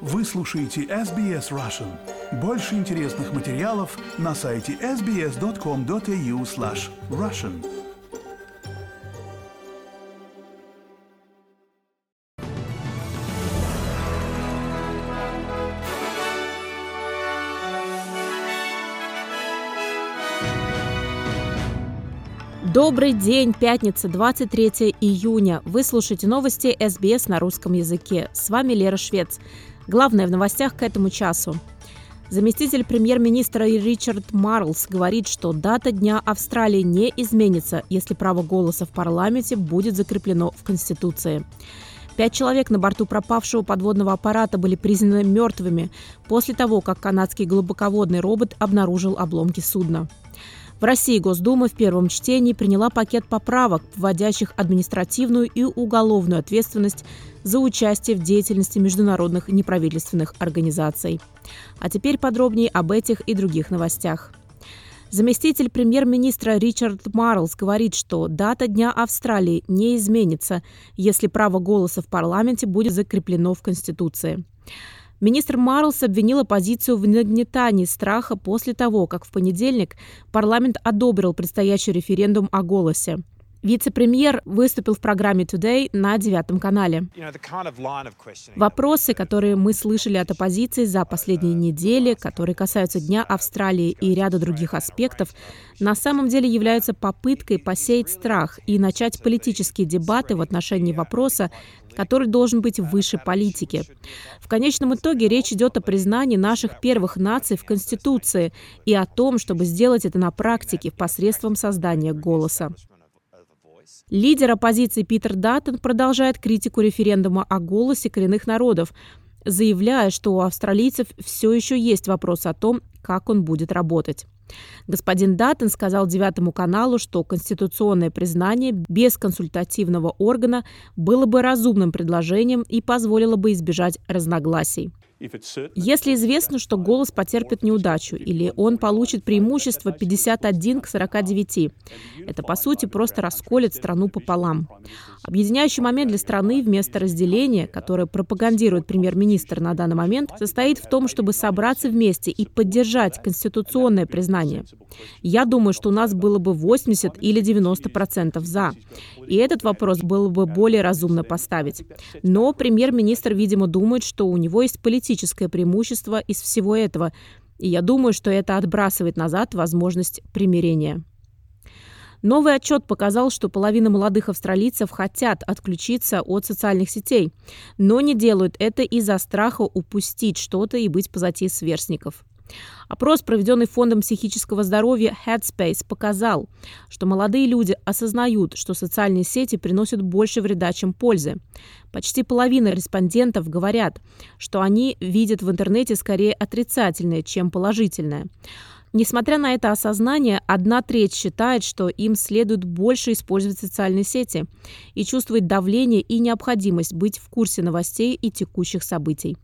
Вы слушаете SBS Russian. Больше интересных материалов на сайте sbs.com.au/russian. Добрый день, пятница, 23 июня. Вы слушаете новости SBS на русском языке. С вами Лера Швец. Главное в новостях к этому часу. Заместитель премьер-министра Ричард Маррлс говорит, что дата Дня Австралии не изменится, если право голоса в парламенте будет закреплено в Конституции. 5 человек на борту пропавшего подводного аппарата были признаны мертвыми после того, как канадский глубоководный робот обнаружил обломки судна. В России Госдума в первом чтении приняла пакет поправок, вводящих административную и уголовную ответственность за участие в деятельности международных неправительственных организаций. А теперь подробнее об этих и других новостях. Заместитель премьер-министра Ричард Маррлс говорит, что дата Дня Австралии не изменится, если право голоса в парламенте будет закреплено в Конституции. Министр Маррлс обвинил оппозицию в нагнетании страха после того, как в понедельник парламент одобрил предстоящий референдум о голосе. Вице-премьер выступил в программе Today на 9 канале. Вопросы, которые мы слышали от оппозиции за последние недели, которые касаются Дня Австралии и ряда других аспектов, на самом деле являются попыткой посеять страх и начать политические дебаты в отношении вопроса, который должен быть выше политики. В конечном итоге речь идет о признании наших первых наций в Конституции и о том, чтобы сделать это на практике посредством создания голоса. Лидер оппозиции Питер Даттон продолжает критику референдума о голосе коренных народов, заявляя, что у австралийцев все еще есть вопрос о том, как он будет работать. Господин Даттон сказал 9 каналу, что конституционное признание без консультативного органа было бы разумным предложением и позволило бы избежать разногласий. Если известно, что голос потерпит неудачу или он получит преимущество 51 к 49, это, по сути, просто расколет страну пополам. Объединяющий момент для страны вместо разделения, которое пропагандирует премьер-министр на данный момент, состоит в том, чтобы собраться вместе и поддержать конституционное признание. Я думаю, что у нас было бы 80 или 90% «за». И этот вопрос было бы более разумно поставить. Но премьер-министр, видимо, думает, что у него есть политическое преимущество из всего этого. И я думаю, что это отбрасывает назад возможность примирения. Новый отчет показал, что половина молодых австралийцев хотят отключиться от социальных сетей, но не делают это из-за страха упустить что-то и быть позади сверстников. Опрос, проведенный Фондом психического здоровья Headspace, показал, что молодые люди осознают, что социальные сети приносят больше вреда, чем пользы. Почти половина респондентов говорят, что они видят в интернете скорее отрицательное, чем положительное. Несмотря на это осознание, 1/3 считает, что им следует больше использовать социальные сети и чувствует давление и необходимость быть в курсе новостей и текущих событий.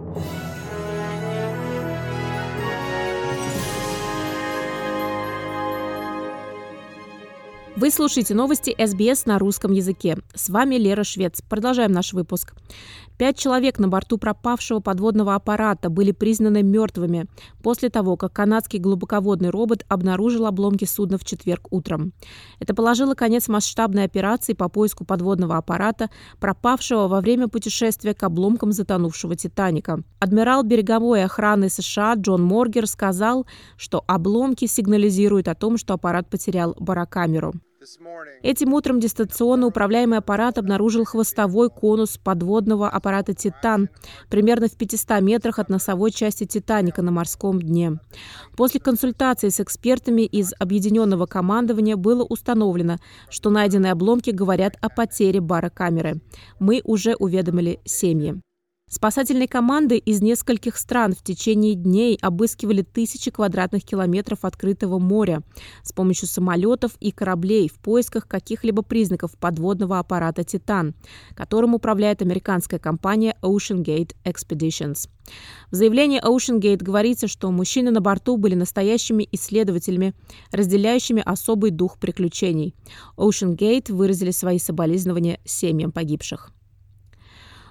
Вы слушаете новости SBS на русском языке. С вами Лера Швец. Продолжаем наш выпуск. 5 человек на борту пропавшего подводного аппарата были признаны мертвыми после того, как канадский глубоководный робот обнаружил обломки судна в четверг утром. Это положило конец масштабной операции по поиску подводного аппарата, пропавшего во время путешествия к обломкам затонувшего «Титаника». Адмирал береговой охраны США Джон Моргер сказал, что обломки сигнализируют о том, что аппарат потерял барокамеру. Этим утром дистанционно управляемый аппарат обнаружил хвостовой конус подводного аппарата «Титан» примерно в 500 метрах от носовой части «Титаника» на морском дне. После консультации с экспертами из объединенного командования было установлено, что найденные обломки говорят о потере барокамеры. Мы уже уведомили семьи. Спасательные команды из нескольких стран в течение дней обыскивали тысячи квадратных километров открытого моря с помощью самолетов и кораблей в поисках каких-либо признаков подводного аппарата «Титан», которым управляет американская компания OceanGate Expeditions. В заявлении OceanGate говорится, что мужчины на борту были настоящими исследователями, разделяющими особый дух приключений. OceanGate выразили свои соболезнования семьям погибших.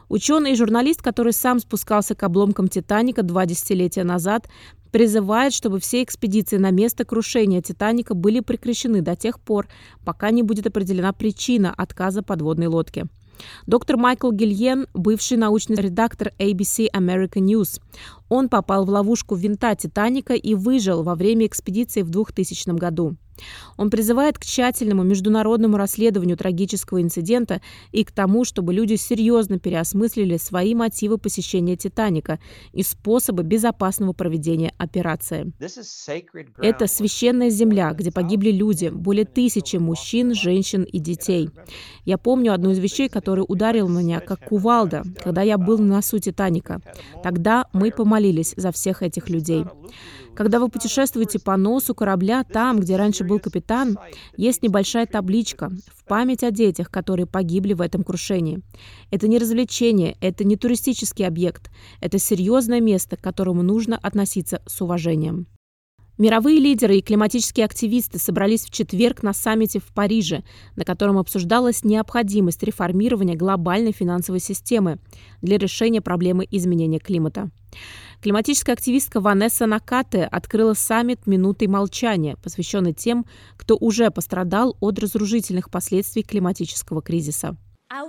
Ученый и журналист, который сам спускался к обломкам «Титаника» 2 десятилетия назад, призывает, чтобы все экспедиции на место крушения «Титаника» были прекращены до тех пор, пока не будет определена причина отказа подводной лодки. Доктор Майкл Гильен – бывший научный редактор ABC American News. Он попал в ловушку винта «Титаника» и выжил во время экспедиции в 2000 году. Он призывает к тщательному международному расследованию трагического инцидента и к тому, чтобы люди серьезно переосмыслили свои мотивы посещения «Титаника» и способы безопасного проведения операции. Это священная земля, где погибли люди, более 1000 мужчин, женщин и детей. Я помню одну из вещей, которая ударила меня как кувалда, когда я был на носу «Титаника». Тогда мы помолились за всех этих людей. Когда вы путешествуете по носу корабля, там, где раньше был капитан, есть небольшая табличка в память о детях, которые погибли в этом крушении. Это не развлечение, это не туристический объект, это серьезное место, к которому нужно относиться с уважением. Мировые лидеры и климатические активисты собрались в четверг на саммите в Париже, на котором обсуждалась необходимость реформирования глобальной финансовой системы для решения проблемы изменения климата. Климатическая активистка Ванесса Накате открыла саммит «Минутой молчания», посвященный тем, кто уже пострадал от разрушительных последствий климатического кризиса.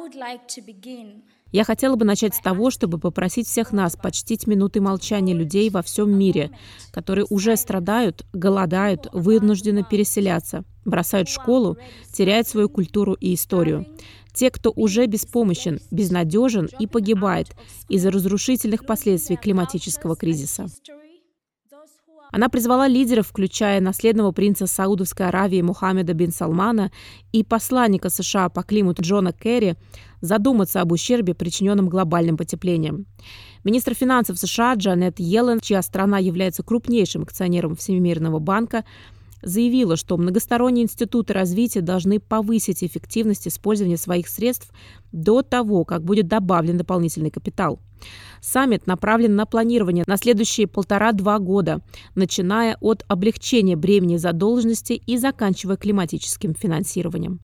Я хотела бы начать с того, чтобы попросить всех нас почтить минутой молчания людей во всем мире, которые уже страдают, голодают, вынуждены переселяться, бросают школу, теряют свою культуру и историю. Те, кто уже беспомощен, безнадежен и погибает из-за разрушительных последствий климатического кризиса. Она призвала лидеров, включая наследного принца Саудовской Аравии Мухаммеда бин Салмана и посланника США по климату Джона Керри, задуматься об ущербе, причиненном глобальным потеплением. Министр финансов США Джанет Йеллен, чья страна является крупнейшим акционером Всемирного банка, заявила, что многосторонние институты развития должны повысить эффективность использования своих средств до того, как будет добавлен дополнительный капитал. Саммит направлен на планирование на следующие 1,5-2 года, начиная от облегчения бремени задолженности и заканчивая климатическим финансированием.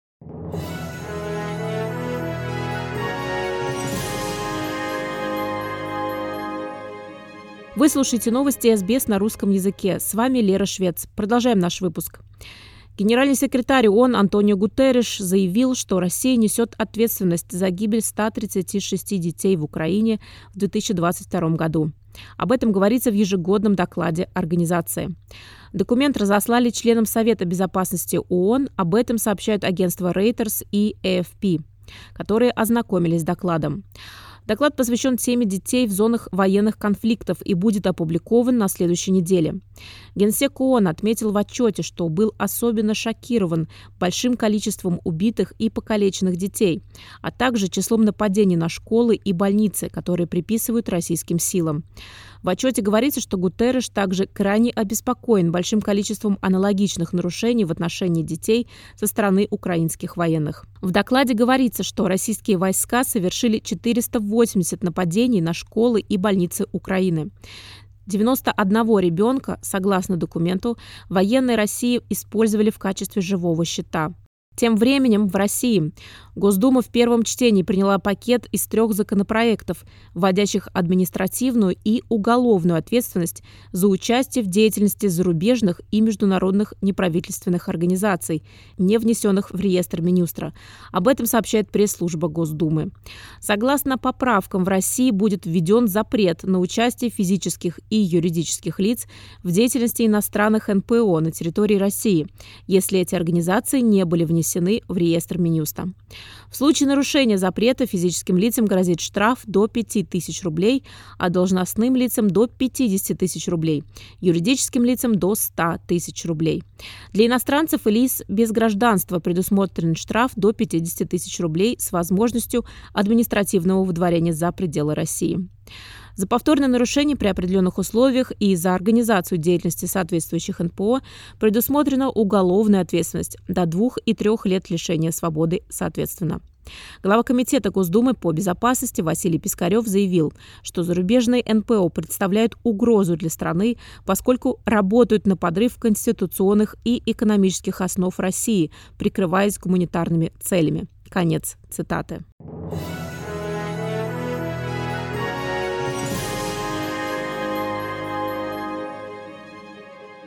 Вы слушаете новости СБС на русском языке. С вами Лера Швец. Продолжаем наш выпуск. Генеральный секретарь ООН Антонио Гутерриш заявил, что Россия несет ответственность за гибель 136 детей в Украине в 2022 году. Об этом говорится в ежегодном докладе организации. Документ разослали членам Совета безопасности ООН. Об этом сообщают агентства Reuters и AFP, которые ознакомились с докладом. Доклад посвящен теме детей в зонах военных конфликтов и будет опубликован на следующей неделе. Генсек ООН отметил в отчете, что был особенно шокирован большим количеством убитых и покалеченных детей, а также числом нападений на школы и больницы, которые приписывают российским силам. В отчете говорится, что Гутерриш также крайне обеспокоен большим количеством аналогичных нарушений в отношении детей со стороны украинских военных. В докладе говорится, что российские войска совершили 480 нападений на школы и больницы Украины. 91 ребенка, согласно документу, военные России использовали в качестве живого щита. Тем временем в России Госдума в первом чтении приняла пакет из 3 законопроектов, вводящих административную и уголовную ответственность за участие в деятельности зарубежных и международных неправительственных организаций, не внесенных в реестр Минюстра. Об этом сообщает пресс-служба Госдумы. Согласно поправкам, в России будет введен запрет на участие физических и юридических лиц в деятельности иностранных НПО на территории России, если эти организации не были внесены в реестр Минюста. В случае нарушения запрета физическим лицам грозит штраф до 5000 рублей, а должностным лицам до 50 тысяч рублей, юридическим лицам до 100 тысяч рублей. Для иностранцев и лиц без гражданства предусмотрен штраф до 50 тысяч рублей с возможностью административного выдворения за пределы России. За повторное нарушение при определенных условиях и за организацию деятельности соответствующих НПО предусмотрена уголовная ответственность до 2 и 3 лет лишения свободы соответственно. Глава Комитета Госдумы по безопасности Василий Пискарев заявил, что зарубежные НПО представляют угрозу для страны, поскольку работают на подрыв конституционных и экономических основ России, прикрываясь гуманитарными целями. Конец цитаты.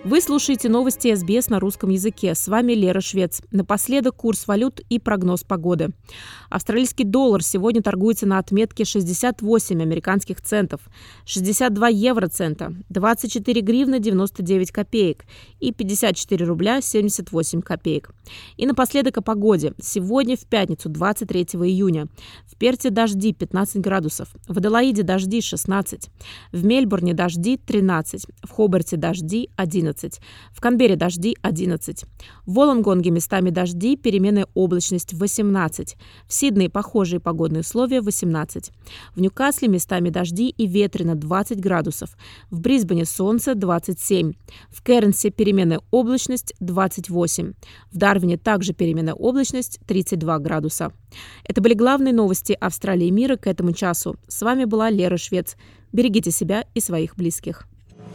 Вы слушаете новости СБС на русском языке. С вами Лера Швец. Напоследок курс валют и прогноз погоды. Австралийский доллар сегодня торгуется на отметке 68 американских центов, 62 евроцента, 24 гривны 99 копеек и 54 рубля 78 копеек. И напоследок о погоде. Сегодня в пятницу, 23 июня. В Перте дожди 15 градусов, в Аделаиде дожди 16, в Мельбурне дожди 13, в Хобарте дожди 11. В Канберре дожди 11. В Волонгонге местами дожди, переменная облачность 18. В Сиднее похожие погодные условия 18. В Ньюкасле местами дожди и ветрено 20 градусов. В Брисбене солнце 27. В Кернсе переменная облачность 28. В Дарвине также переменная облачность 32 градуса. Это были главные новости Австралии и мира к этому часу. С вами была Лера Швец. Берегите себя и своих близких.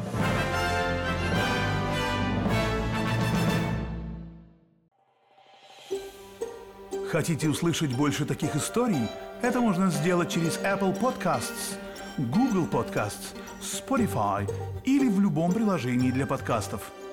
Хотите услышать больше таких историй? Это можно сделать через Apple Podcasts, Google Podcasts, Spotify или в любом приложении для подкастов.